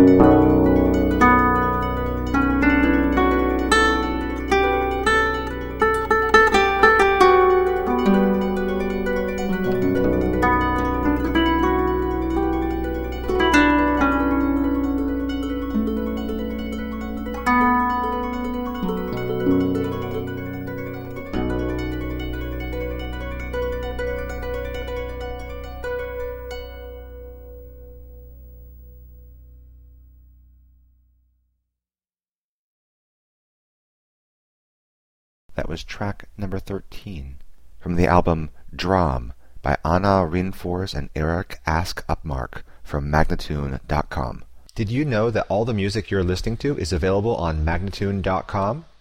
That was track number 13 from the album Dram by Anna Rinfors and Eric Ask Upmark from Magnatune.com. Did you know that all the music you're listening to is available on Magnatune.com?